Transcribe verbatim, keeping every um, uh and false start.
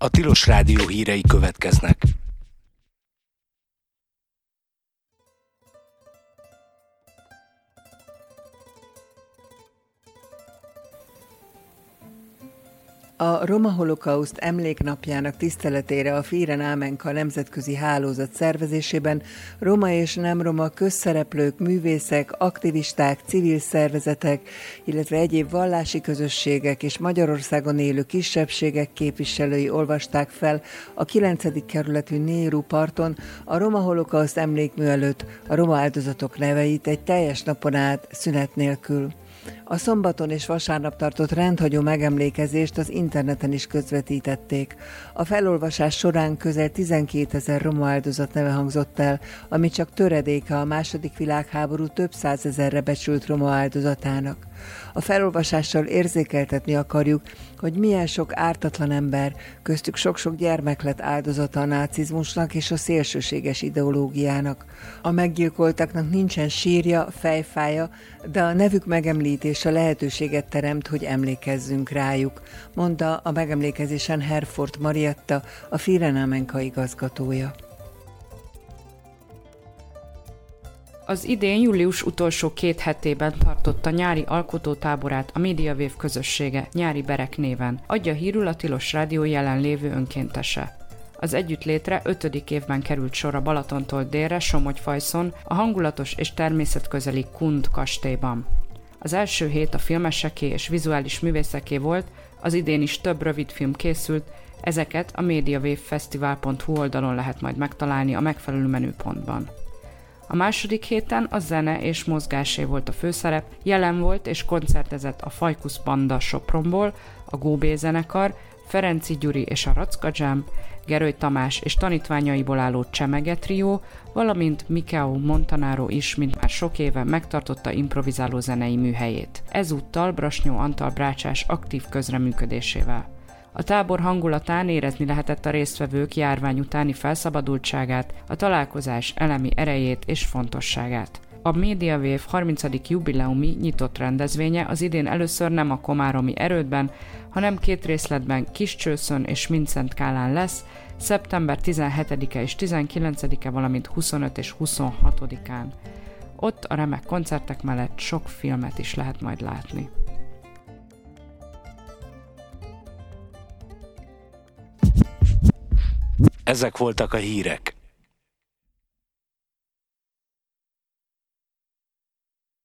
A Tilos Rádió hírei következnek. A Roma Holokauszt emléknapjának tiszteletére a Firen Ámenka nemzetközi hálózat szervezésében roma és nem roma közszereplők, művészek, aktivisták, civil szervezetek, illetve egyéb vallási közösségek és Magyarországon élő kisebbségek képviselői olvasták fel a kilencedik kerületű Nehru parton a Roma Holokauszt emlékmű előtt a roma áldozatok neveit egy teljes napon át szünet nélkül. A szombaton és vasárnap tartott rendhagyó megemlékezést az interneten is közvetítették. A felolvasás során közel tizenkétezer roma áldozat neve hangzott el, ami csak töredéke a második világháború több százezerre becsült roma áldozatának. A felolvasással érzékeltetni akarjuk, hogy milyen sok ártatlan ember, köztük sok-sok gyermek lett áldozata a nácizmusnak és a szélsőséges ideológiának. A meggyilkoltaknak nincsen sírja, fejfája, de a nevük megemlítése lehetőséget teremt, hogy emlékezzünk rájuk, mondta a megemlékezésen Herford Marietta, a Firen Ámenka igazgatója. Az idén július utolsó két hetében tartotta nyári alkotótáborát a MediaWave közössége Nyári Berek néven, adja hírül a Tilos Rádió jelenlévő önkéntese. Az együttlétre ötödik évben került sor a Balatontól délre Somogyfajszon, a hangulatos és természetközeli Kund kastélyban. Az első hét a filmeseké és vizuális művészeké volt, az idén is több rövidfilm készült, ezeket a mediawavefestival pont hu oldalon lehet majd megtalálni a megfelelő menüpontban. A második héten a zene és mozgásé volt a főszerep, jelen volt és koncertezett a Fajkusz Banda Sopronból, a Góbé zenekar, Ferenci Gyuri és a Racka Jam, Gerőly Tamás és tanítványaiból álló Csemege trió, valamint Mikeo Montanaro is, mint már sok éve megtartotta improvizáló zenei műhelyét. Ezúttal Brasnyó Antal brácsás aktív közreműködésével. A tábor hangulatán érezni lehetett a résztvevők járvány utáni felszabadultságát, a találkozás elemi erejét és fontosságát. A MediaWave harmincadik jubileumi nyitott rendezvénye az idén először nem a komáromi erődben, hanem két részletben Kiscsőszön és Mindszentkálán lesz, szeptember tizenhetedike és tizenkilencedike, valamint huszonöt és huszonhatodikán. Ott a remek koncertek mellett sok filmet is lehet majd látni. Ezek voltak a hírek.